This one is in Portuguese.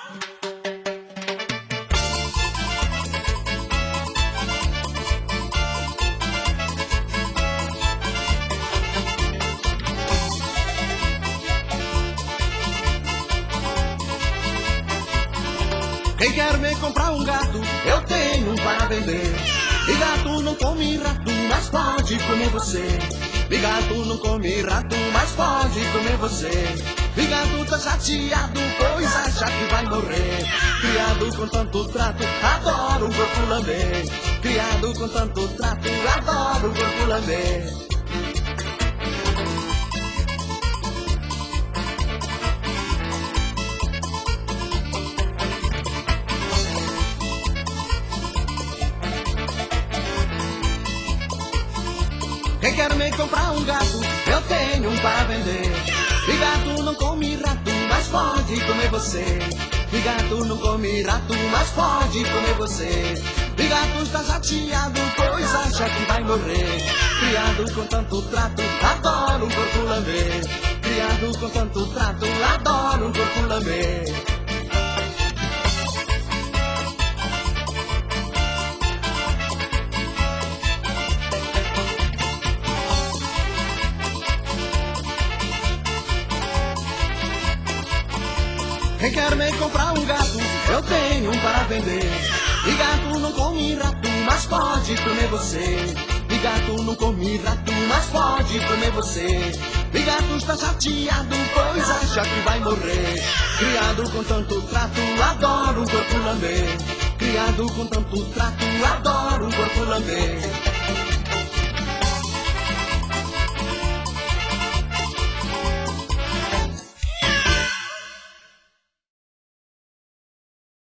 Quem quer me comprar um gato, eu tenho um para vender. E gato não come rato, mas pode comer você. E gato não come rato, mas pode comer você. E gato tá chateado, pois acha que vai morrer. Criado com tanto trato, adoro um corpo lambê. Criado com tanto trato, adoro um corpo lambê. Quem quer me comprar um gato, eu tenho um para vender. E gato não come rato, mas pode comer você. E gato não come rato, mas pode comer você. E gato está chateado, pois acha que vai morrer. Criado com tanto trato, adoro um corpo lambê. Criado com tanto trato, adoro um corpo lambê. Quem quer me comprar um gato, eu tenho um para vender. E gato não come rato, mas pode comer você. E gato não come rato, mas pode comer você. E gato está chateado, pois acha que vai morrer. Criado com tanto trato, adoro um corpo lambê. Criado com tanto trato, adoro um corpo lambê.